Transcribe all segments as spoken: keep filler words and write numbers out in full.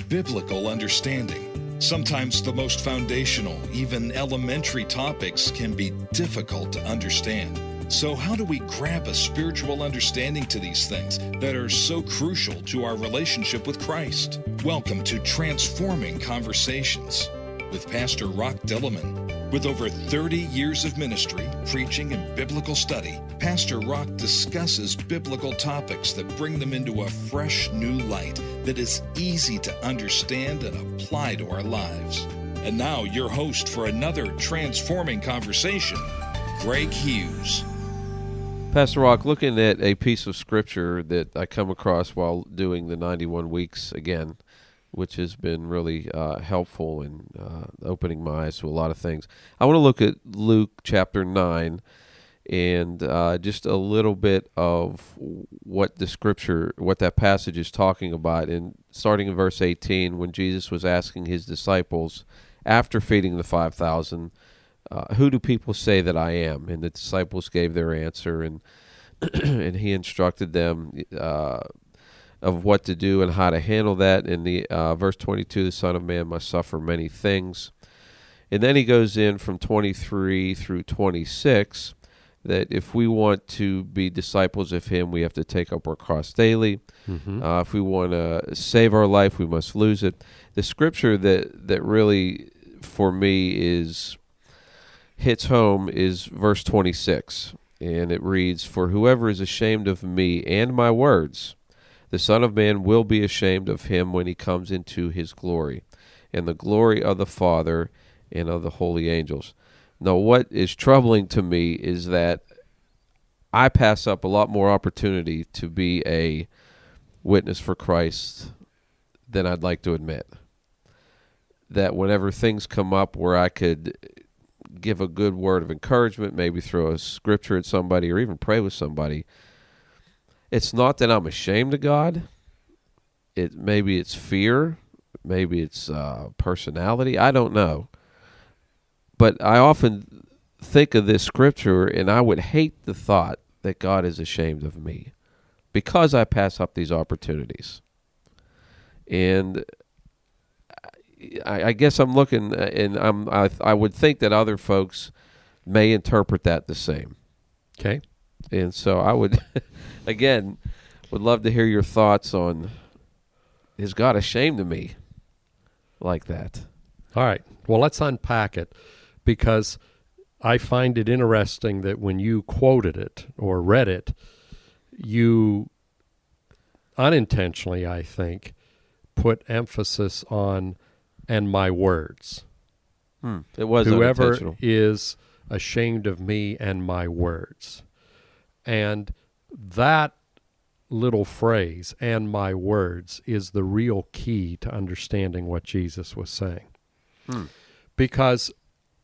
biblical understanding. Sometimes the most foundational, even elementary topics can be difficult to understand. So how do we grab a spiritual understanding to these things that are so crucial to our relationship with Christ? Welcome to Transforming Conversations with Pastor Rock Dillman. With over thirty years of ministry, preaching, and biblical study, Pastor Rock discusses biblical topics that bring them into a fresh new light that is easy to understand and apply to our lives. And now, your host for another Transforming Conversation, Greg Hughes. Pastor Rock, looking at a piece of scripture that I come across while doing the ninety-one weeks again, which has been really uh, helpful in uh, opening my eyes to a lot of things. I want to look at Luke chapter nine and uh, just a little bit of what the scripture, what that passage is talking about. And starting in verse eighteen, when Jesus was asking his disciples, after feeding the five thousand, uh, who do people say that I am? And the disciples gave their answer, and and he instructed them uh of what to do and how to handle that. In the uh, verse twenty-two, the Son of Man must suffer many things. And then he goes in from twenty-three through twenty-six, that if we want to be disciples of him, we have to take up our cross daily. Mm-hmm. Uh, if we want to save our life, we must lose it. The scripture that, that really, for me, is hits home is verse twenty-six. And it reads, "For whoever is ashamed of me and my words, the Son of Man will be ashamed of him when he comes into his glory, and the glory of the Father and of the holy angels." Now, what is troubling to me is that I pass up a lot more opportunity to be a witness for Christ than I'd like to admit. That whenever things come up where I could give a good word of encouragement, maybe throw a scripture at somebody or even pray with somebody, it's not that I'm ashamed of God. It maybe it's fear, maybe it's uh, personality. I don't know. But I often think of this scripture, and I would hate the thought that God is ashamed of me because I pass up these opportunities. And I, I guess I'm looking, and I'm I, I would think that other folks may interpret that the same. Okay. And so I would, again, would love to hear your thoughts on, is God ashamed of me like that? All right. Well, let's unpack it, because I find it interesting that when you quoted it or read it, you unintentionally, I think, put emphasis on "and my words." Hmm. It was Whoever unintentional. is ashamed of me and my words. And that little phrase, "and my words," is the real key to understanding what Jesus was saying. Hmm. Because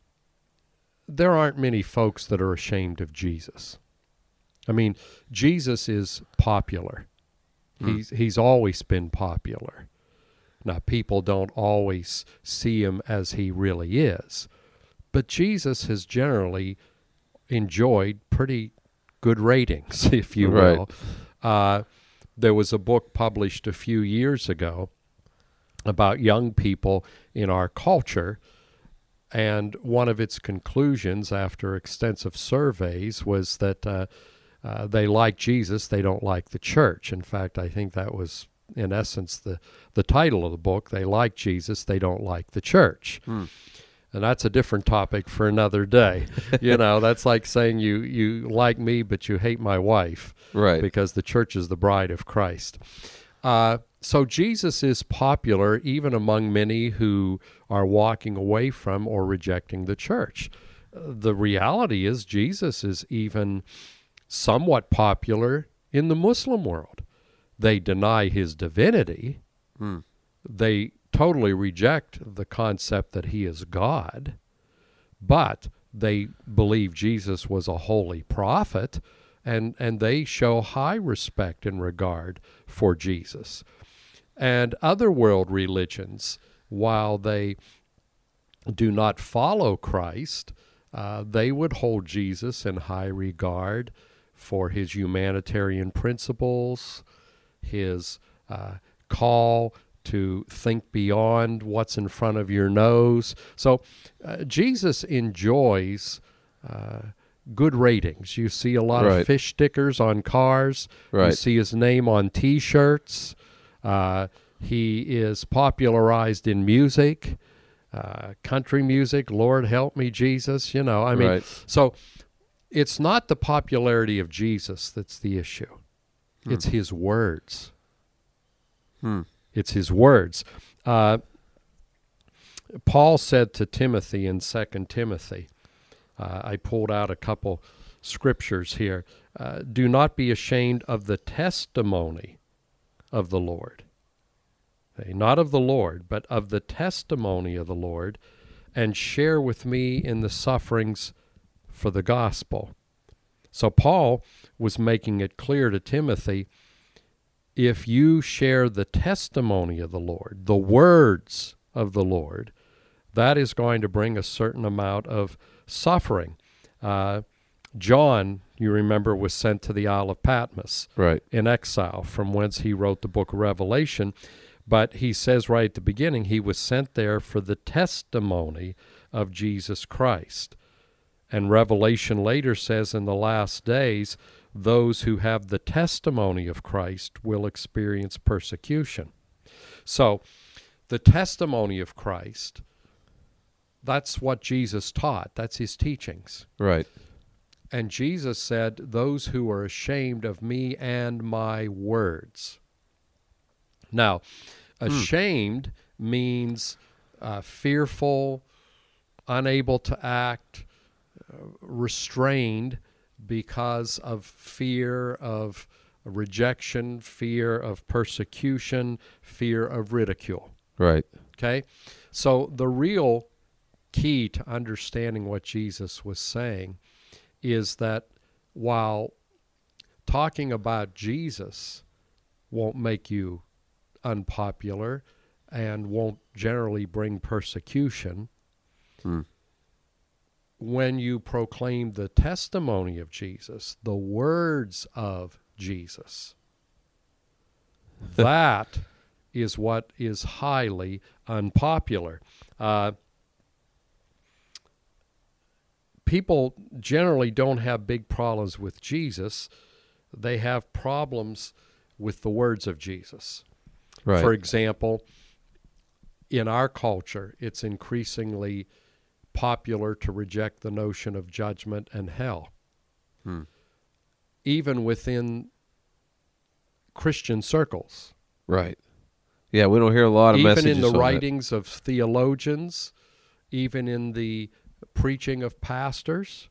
there aren't many folks that are ashamed of Jesus. I mean, Jesus is popular. Hmm. He's, he's always been popular. Now, people don't always see him as he really is, but Jesus has generally enjoyed pretty good ratings, if you will. Right. Uh, there was a book published a few years ago about young people in our culture, and one of its conclusions after extensive surveys was that uh, uh, they like Jesus, they don't like the church. In fact, I think that was, in essence, the, the title of the book. They like Jesus, they don't like the church. Hmm. And that's a different topic for another day. You know, that's like saying you, you like me, but you hate my wife. Right. Because the church is the bride of Christ. Uh, so Jesus is popular even among many who are walking away from or rejecting the church. Uh, the reality is Jesus is even somewhat popular in the Muslim world. They deny his divinity. Hmm. They totally reject the concept that he is God, but they believe Jesus was a holy prophet, and, and they show high respect and regard for Jesus. And other world religions, while they do not follow Christ, uh, they would hold Jesus in high regard for his humanitarian principles, his uh, call to think beyond what's in front of your nose. So uh, Jesus enjoys uh, good ratings. You see a lot Right. of fish stickers on cars. You Right. see his name on T-shirts. Uh, he is popularized in music, uh, country music. Lord help me, Jesus. You know, I mean, Right. so it's not the popularity of Jesus that's the issue. Hmm. It's his words. Hmm. It's his words. Uh, Paul said to Timothy in Second Timothy, uh, I pulled out a couple scriptures here, uh, do not be ashamed of the testimony of the Lord. Okay, not of the Lord, but of the testimony of the Lord, and share with me in the sufferings for the gospel. So Paul was making it clear to Timothy, if you share the testimony of the Lord, the words of the Lord, that is going to bring a certain amount of suffering. Uh, John, you remember, was sent to the Isle of Patmos Right. in exile, from whence he wrote the book of Revelation. But he says right at the beginning, he was sent there for the testimony of Jesus Christ. And Revelation later says in the last days, those who have the testimony of Christ will experience persecution. So, the testimony of Christ, that's what Jesus taught. That's his teachings. Right. And Jesus said, those who are ashamed of me and my words. Now, ashamed mm. means uh, fearful, unable to act, uh, restrained because of fear of rejection, fear of persecution, fear of ridicule. Right. Okay? So the real key to understanding what Jesus was saying is that while talking about Jesus won't make you unpopular and won't generally bring persecution, hmm. when you proclaim the testimony of Jesus, the words of Jesus, that is what is highly unpopular. Uh, people generally don't have big problems with Jesus. They have problems with the words of Jesus. Right. For example, in our culture, it's increasingly popular to reject the notion of judgment and hell. Hmm. Even within Christian circles. Right. Yeah, we don't hear a lot of even messages in the on writings of theologians, even in the preaching of pastors,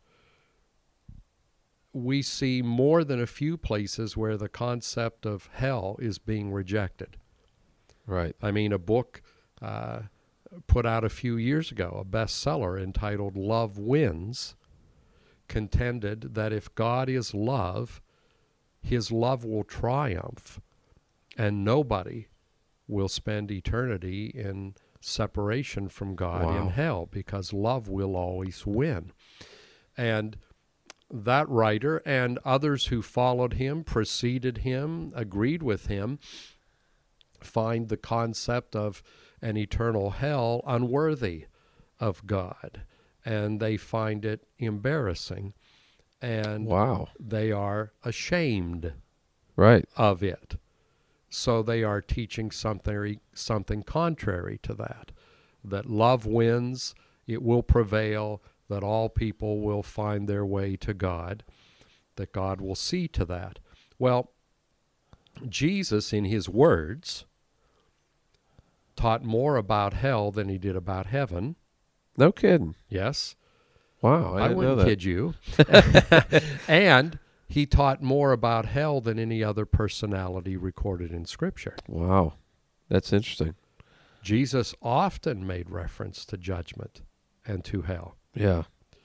we see more than a few places where the concept of hell is being rejected. Right. I mean, a book uh, put out a few years ago, a bestseller entitled Love Wins, contended that if God is love, his love will triumph, and nobody will spend eternity in separation from God Wow. in hell, because love will always win. And that writer and others who followed him, preceded him, agreed with him, find the concept of an eternal hell unworthy of God, and they find it embarrassing, and Wow. they are ashamed Right. of it. So they are teaching something something contrary to that, that love wins, it will prevail, that all people will find their way to God, that God will see to that. Well, Jesus, in his words, taught more about hell than he did about heaven. No kidding. Yes. Wow. I, I didn't wouldn't know that. kid you. And he taught more about hell than any other personality recorded in Scripture. Wow. That's interesting. Jesus often made reference to judgment and to hell. Yeah.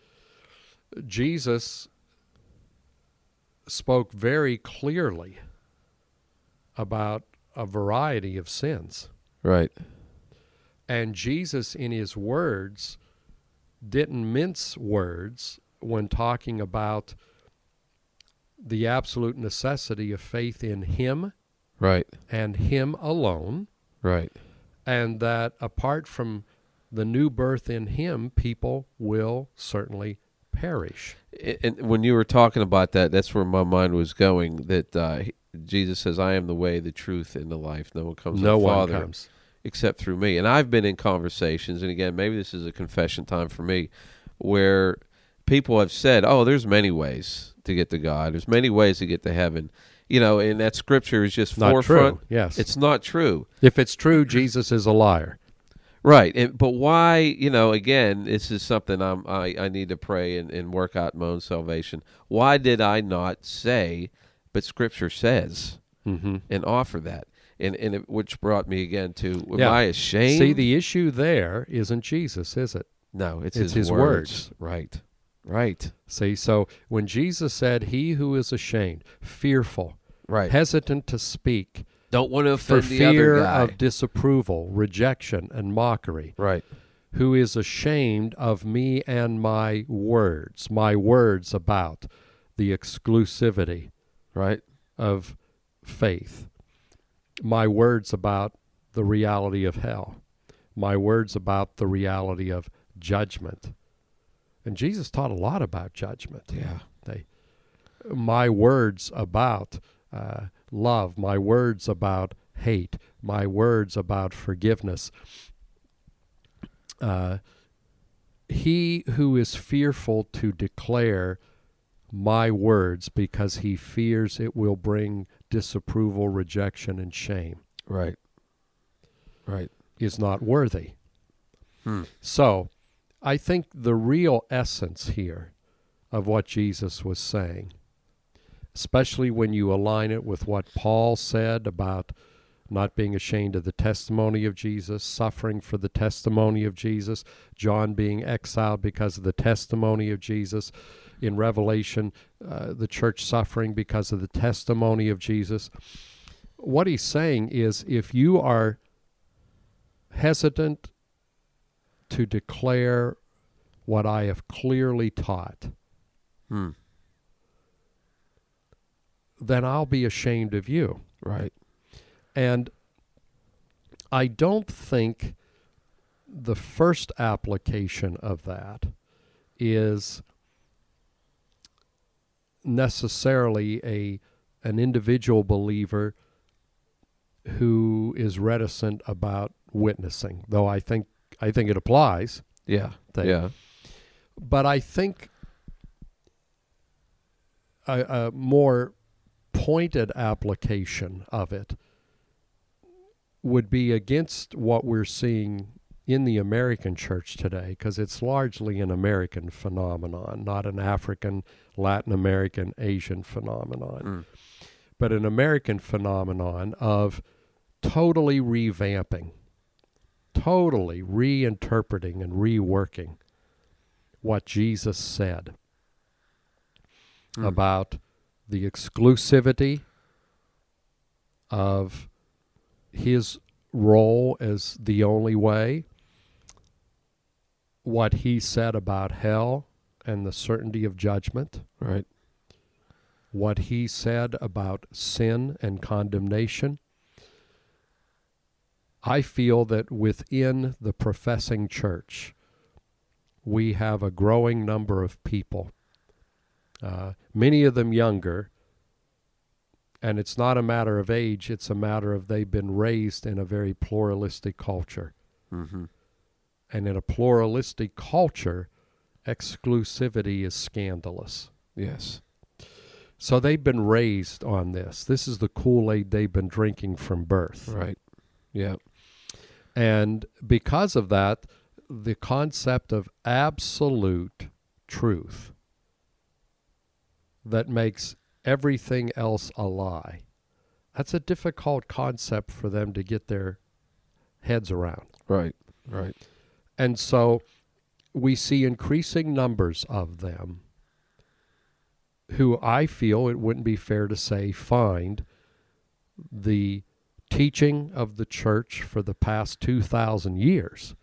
Jesus spoke very clearly about a variety of sins. Right. And Jesus, in his words, didn't mince words when talking about the absolute necessity of faith in him Right. and him alone, Right. and that apart from the new birth in him, people will certainly perish. And when you were talking about that, that's where my mind was going, that uh, Jesus says, I am the way, the truth, and the life. No one comes to No the one Father comes. except through me. And I've been in conversations, and again, maybe this is a confession time for me, where people have said, oh, there's many ways to get to God. There's many ways to get to heaven. You know, and that scripture is just Not forefront. true, yes. It's not true. If it's true, Jesus is a liar. Right, and, but why, you know, again, this is something I'm, I, I need to pray and, and work out my own salvation. Why did I not say, but Scripture says, Mm-hmm. and offer that? And, and it, which brought me again to, am Yeah. I ashamed? See, the issue there isn't Jesus, is it? no, it's, it's his, his words. words. Right, right, See, so when Jesus said, he who is ashamed, fearful, right. hesitant to speak, Don't want to for offend the other fear guy. of disapproval, rejection, and mockery, Right, who is ashamed of me and my words, my words about the exclusivity right, of faith, my words about the reality of hell, my words about the reality of judgment. And Jesus taught a lot about judgment. yeah, They, my words about uh, love, my words about hate, my words about forgiveness. Uh, he who is fearful to declare my words because he fears it will bring disapproval, rejection, and shame right, right. is not worthy. Hmm. So I think the real essence here of what Jesus was saying, especially when you align it with what Paul said about not being ashamed of the testimony of Jesus, suffering for the testimony of Jesus, John being exiled because of the testimony of Jesus, in Revelation, uh, the church suffering because of the testimony of Jesus. What he's saying is, if you are hesitant to declare what I have clearly taught, Hmm. then I'll be ashamed of you. Right, And I don't think the first application of that is necessarily a an individual believer who is reticent about witnessing, though I think I think it applies. yeah, Thing. yeah, But I think a, a more pointed application of it would be against what we're seeing in the American church today, because it's largely an American phenomenon, not an African, Latin American, Asian phenomenon, Mm. but an American phenomenon of totally revamping, totally reinterpreting and reworking what Jesus said Mm. about the exclusivity of his role as the only way, what he said about hell and the certainty of judgment, right, what he said about sin and condemnation. I feel that within the professing church, we have a growing number of people, uh, many of them younger, and it's not a matter of age, it's a matter of they've been raised in a very pluralistic culture. mm-hmm. And in a pluralistic culture, exclusivity is scandalous. Yes, So they've been raised on this. This is the Kool-Aid they've been drinking from birth. right, yeah, And because of that, the concept of absolute truth that makes everything else a lie, that's a difficult concept for them to get their heads around. right, right, And so we see increasing numbers of them who I feel it wouldn't be fair to say find the teaching of the church for the past two thousand years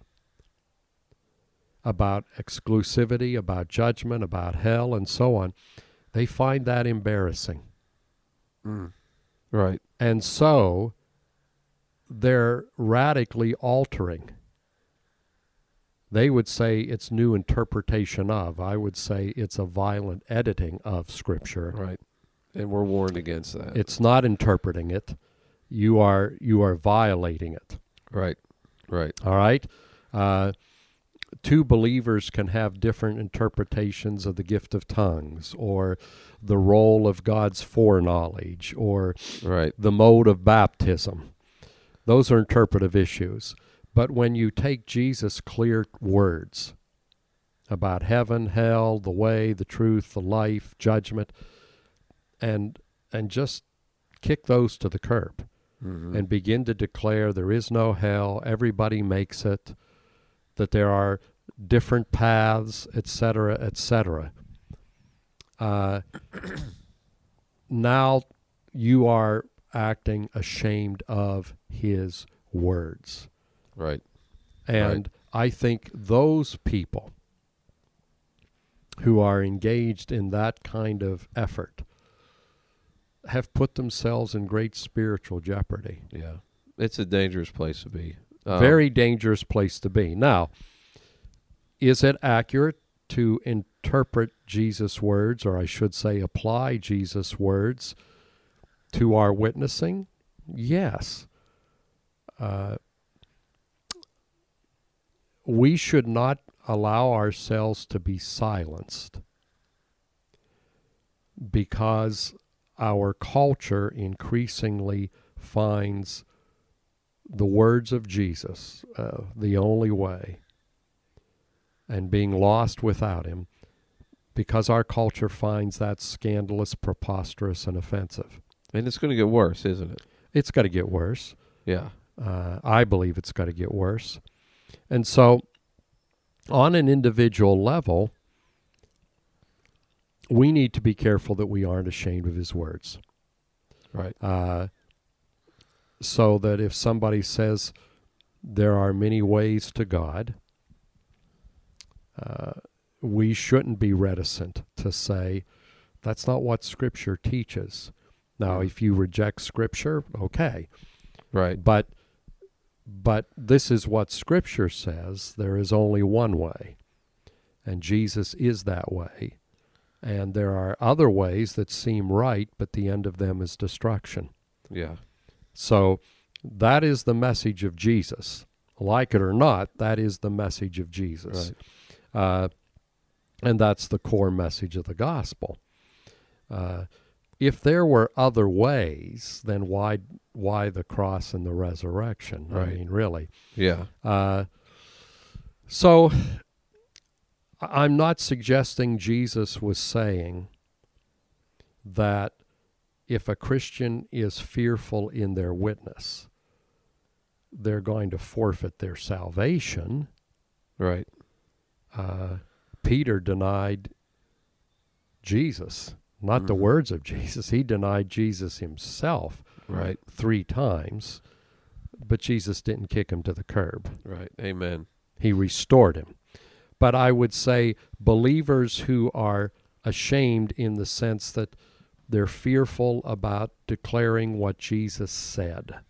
about exclusivity, about judgment, about hell, and so on, they find that embarrassing. mm. right, And so they're radically altering. They would say it's new interpretation of. I would say it's a violent editing of Scripture. Right. And we're warned against that. It's not interpreting it. You are you are violating it. Right. Right. All right? Uh, two believers can have different interpretations of the gift of tongues, or the role of God's foreknowledge, or Right. the mode of baptism. Those are interpretive issues. But when you take Jesus' clear words about heaven, hell, the way, the truth, the life, judgment, and and just kick those to the curb, Mm-hmm. and begin to declare there is no hell, everybody makes it, that there are different paths, et cetera, et cetera. Uh, now you are acting ashamed of his words. Right. And I think those people who are engaged in that kind of effort have put themselves in great spiritual jeopardy. Yeah. It's a dangerous place to be. Um, Very dangerous place to be. Now, is it accurate to interpret Jesus' words, or I should say apply Jesus' words to our witnessing? Yes. Uh, we should not allow ourselves to be silenced because our culture increasingly finds the words of Jesus uh, the only way, and being lost without him, because our culture finds that scandalous, preposterous, and offensive. And it's going to get worse, isn't it? It's got to get worse. Yeah. Uh, I believe it's got to get worse. And so, on an individual level, we need to be careful that we aren't ashamed of his words. Right. Uh, so that if somebody says there are many ways to God, uh, we shouldn't be reticent to say that's not what Scripture teaches. Now, if you reject Scripture, okay. Right. But but this is what Scripture says. There is only one way, and Jesus is that way. And there are other ways that seem right, but the end of them is destruction. Yeah. So that is the message of Jesus. Like it or not, that is the message of Jesus. Right. Uh, and that's the core message of the gospel. Uh, if there were other ways, then why why the cross and the resurrection? Right. I mean, really. Yeah. Uh, so I'm not suggesting Jesus was saying that if a Christian is fearful in their witness, they're going to forfeit their salvation. Right. Uh, Peter denied Jesus, not Mm-hmm. the words of Jesus. He denied Jesus himself Right. three times, but Jesus didn't kick him to the curb. Right. Amen. He restored him. But I would say believers who are ashamed in the sense that they're fearful about declaring what Jesus said,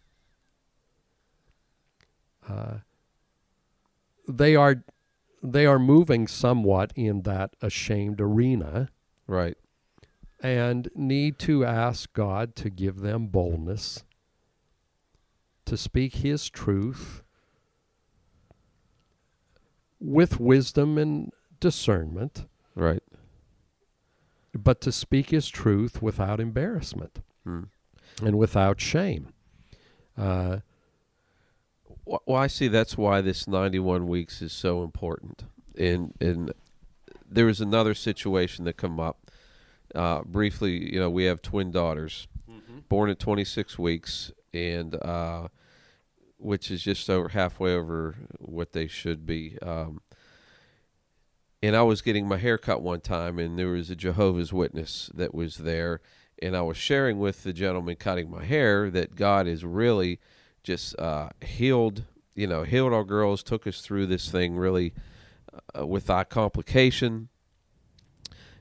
uh, they are they are moving somewhat in that ashamed arena, Right. and need to ask God to give them boldness to speak his truth with wisdom and discernment, Right. but to speak his truth without embarrassment Hmm. and without shame. Uh, Well, I see that's why this ninety-one weeks is so important. And and there was another situation that come up. Uh, briefly, you know, we have twin daughters, mm-hmm. born at twenty-six weeks, and uh, which is just over halfway over what they should be. Um, and I was getting my hair cut one time, and there was a Jehovah's Witness that was there, and I was sharing with the gentleman cutting my hair that God is really just uh, healed, you know, healed our girls, took us through this thing really uh, without complication.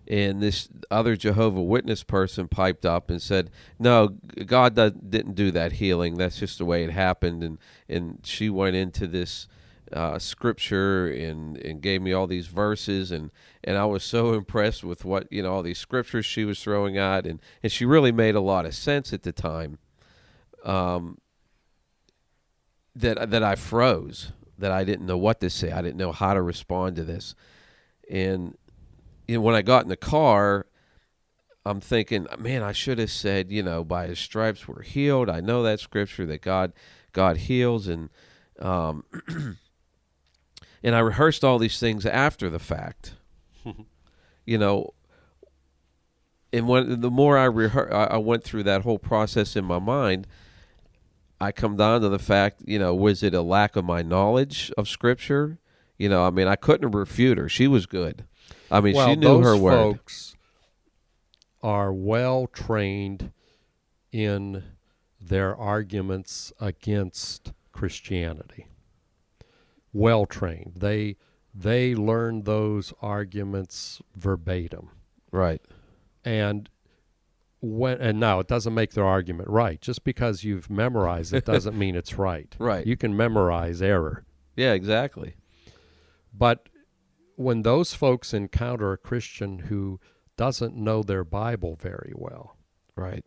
And this other Jehovah Witness person piped up and said, "No, God does, didn't do that healing. That's just the way it happened." And and she went into this uh, scripture and and gave me all these verses, and and I was so impressed with what you know all these scriptures she was throwing out, and and she really made a lot of sense at the time. Um, that that I froze, that I didn't know what to say. I didn't know how to respond to this, and. You know, when I got in the car, I'm thinking, man, I should have said, you know, by his stripes we're healed. I know that scripture that God, God heals, and um, and I rehearsed all these things after the fact, you know. And when the more I rehear- I went through that whole process in my mind, I come down to the fact, you know, was it a lack of my knowledge of scripture? You know, I mean, I couldn't refute her. She was good. I mean, well, she knew those her word. Folks are well trained in their arguments against Christianity. Well trained. They they learn those arguments verbatim. Right. And when and now it doesn't make their argument right. Just because you've memorized it doesn't mean it's right. Right. You can memorize error. Yeah, exactly. But when those folks encounter a Christian who doesn't know their Bible very well, right,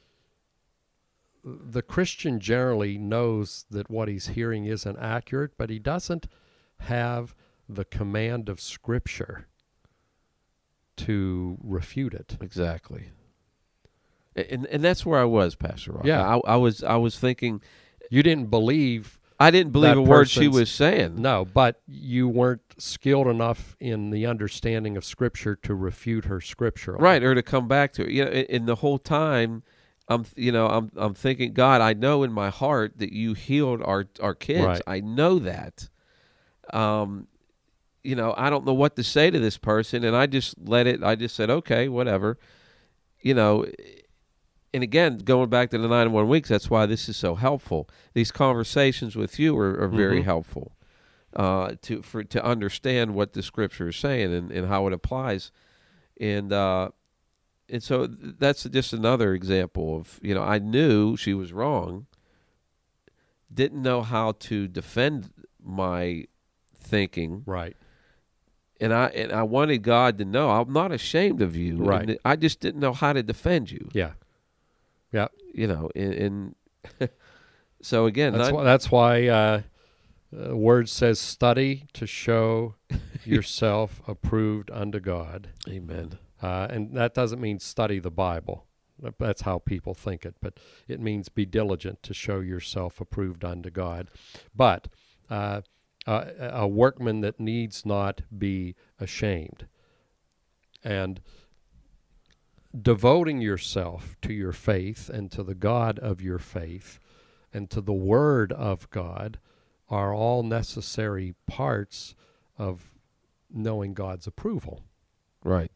the Christian generally knows that what he's hearing isn't accurate, but he doesn't have the command of Scripture to refute it. Exactly. And and that's where I was, Pastor Rock. Yeah. I, I was I was thinking, you didn't believe. I didn't believe that a word she person's- was saying. No, but you weren't skilled enough in the understanding of Scripture to refute her scripturally. Right, or to come back to it. You know, and, and the whole time, I'm you know I'm I'm thinking, God, I know in my heart that you healed our our kids. Right. I know that. Um, you know, I don't know what to say to this person, and I just let it. I just said, okay, whatever. You know. And again, going back to the ninety-one weeks, that's why this is so helpful. These conversations with you are, are very Mm-hmm. helpful uh, to for to understand what the Scripture is saying and, and how it applies. And uh, and so that's just another example of, you know, I knew she was wrong, didn't know how to defend my thinking. Right. And I and I wanted God to know I'm not ashamed of you. Right. And I just didn't know how to defend you. Yeah. Yeah. You know, and, and so again, That's not, why, that's why uh, uh, word says, study to show yourself approved unto God. amen. Uh, and that doesn't mean study the Bible. That's how people think it. But it means be diligent to show yourself approved unto God. But uh, uh, a workman that needs not be ashamed. And devoting yourself to your faith and to the God of your faith and to the Word of God are all necessary parts of knowing God's approval. Right.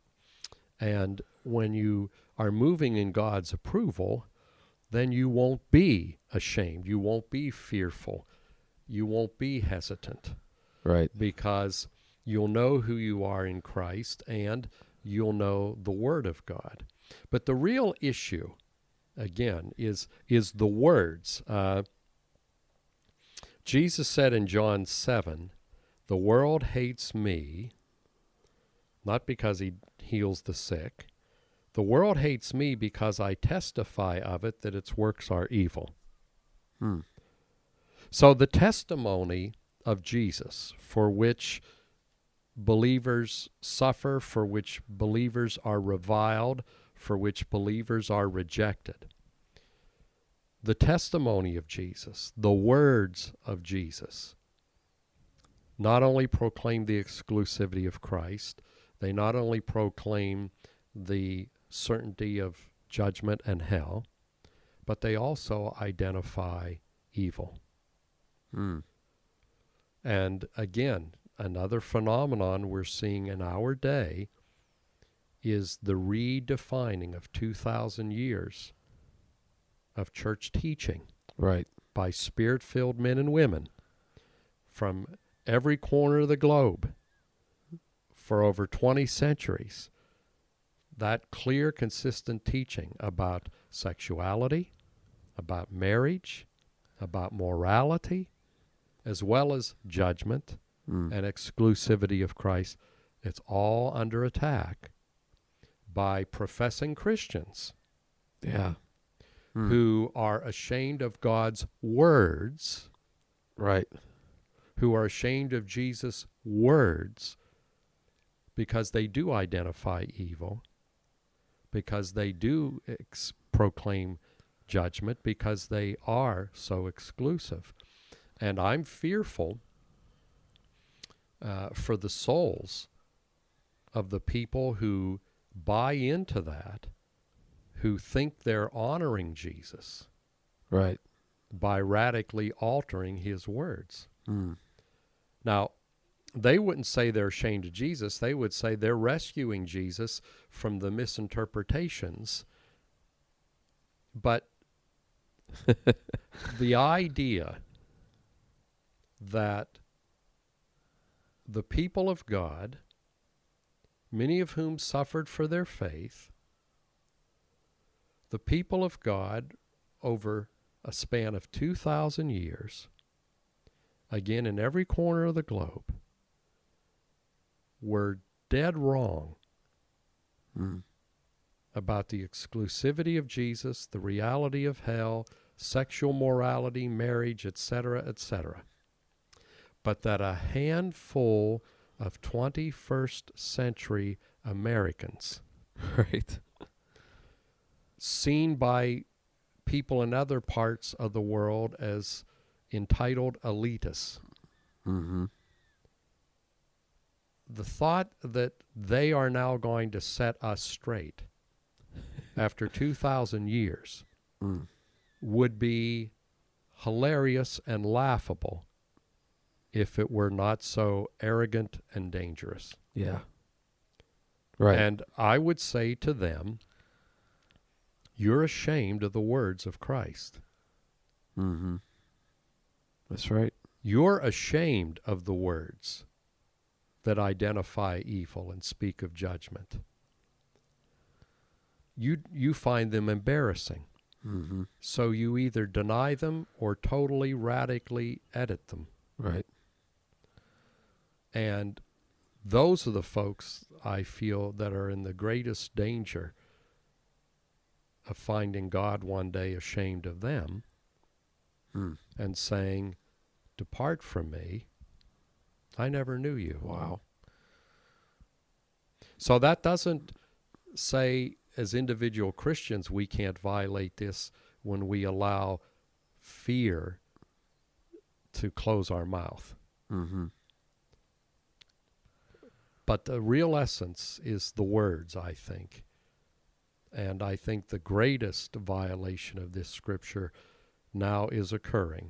And when you are moving in God's approval, then you won't be ashamed. You won't be fearful. You won't be hesitant. Right. Because you'll know who you are in Christ and you'll know the Word of God. But the real issue, again, is is the words. Uh, Jesus said in John seven, the world hates me, not because he heals the sick. The world hates me because I testify of it that its works are evil. Hmm. So the testimony of Jesus, for which believers suffer, for which believers are reviled, for which believers are rejected. The testimony of Jesus, the words of Jesus, not only proclaim the exclusivity of Christ, they not only proclaim the certainty of judgment and hell, but they also identify evil. Hmm. And again, another phenomenon we're seeing in our day is the redefining of two thousand years of church teaching. Right. By Spirit-filled men and women from every corner of the globe for over twenty centuries that clear, consistent teaching about sexuality, about marriage, about morality, as well as judgment Mm. and exclusivity of Christ, it's all under attack by professing Christians Yeah. Mm. who are ashamed of God's words, Right. who are ashamed of Jesus' words because they do identify evil, because they do ex- proclaim judgment, because they are so exclusive. And I'm fearful uh, for the souls of the people who buy into that, who think they're honoring Jesus Right. by radically altering his words. Mm. Now, they wouldn't say they're ashamed of Jesus. They would say they're rescuing Jesus from the misinterpretations. But the idea that the people of God, many of whom suffered for their faith, the people of God over a span of two thousand years, again in every corner of the globe, were dead wrong Mm. about the exclusivity of Jesus, the reality of hell, sexual morality, marriage, et cetera, et cetera. But that a handful of twenty-first century Americans, Right. seen by people in other parts of the world as entitled elitists, Mm-hmm. the thought that they are now going to set us straight after two thousand years Mm. would be hilarious and laughable if it were not so arrogant and dangerous. Yeah. Right. And I would say to them, you're ashamed of the words of Christ. Mm-hmm. That's right. You're ashamed of the words that identify evil and speak of judgment. You you find them embarrassing. Mm-hmm. So you either deny them or totally radically edit them. Right. And those are the folks I feel that are in the greatest danger of finding God one day ashamed of them Mm. and saying, "Depart from me, I never knew you." Wow. So that doesn't say as individual Christians we can't violate this when we allow fear to close our mouth. Mm-hmm. But the real essence is the words, I think. And I think the greatest violation of this scripture now is occurring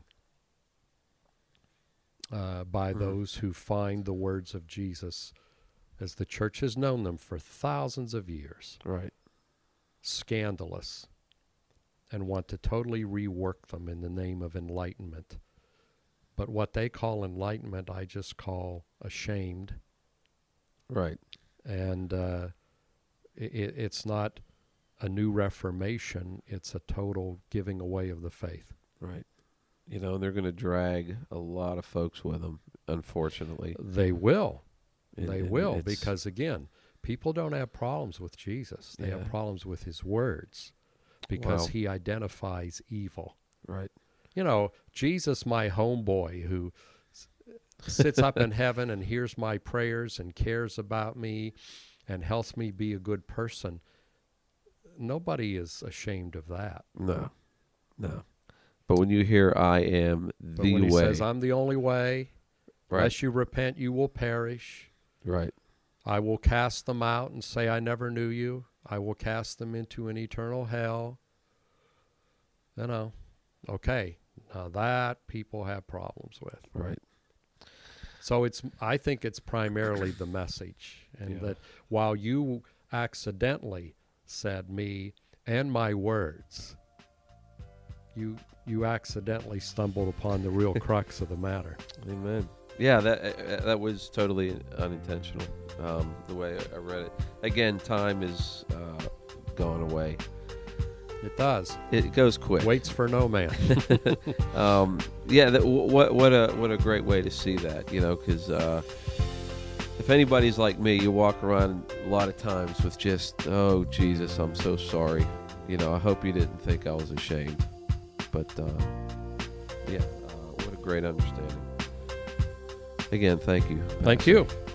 uh, by Hmm. those who find the words of Jesus, as the church has known them for thousands of years, Right. scandalous, and want to totally rework them in the name of enlightenment. But what they call enlightenment, I just call ashamed. Right. And uh, it, it's not a new reformation, it's a total giving away of the faith. Right. You know, and they're going to drag a lot of folks with them, unfortunately. They will. And- They and will, it's- because again, people don't have problems with Jesus. They Yeah. have problems with his words because Wow. he identifies evil. Right. You know, Jesus, my homeboy, who s- sits up in heaven and hears my prayers and cares about me and helps me be a good person. Nobody is ashamed of that. No. No. But when you hear "I am But the when he way," says, "I'm the only way, right. unless you repent, you will perish. Right. I will cast them out and say, I never knew you. I will cast them into an eternal hell." You know, okay, now that people have problems with. Right. So it's, I think it's primarily the message. And Yeah. that while you accidentally said me and my words, you you accidentally stumbled upon the real crux of the matter. Amen. Yeah, that uh, that was totally unintentional. Um, the way I read it. Again, time is uh, gone away. It does. It goes quick. Waits for no man. um, yeah, that, what what a what a great way to see that. You know, because uh, if anybody's like me, you walk around a lot of times with just, oh Jesus, I'm so sorry. You know, I hope you didn't think I was ashamed. But uh, yeah, uh, what a great understanding. Again, thank you. Thank you.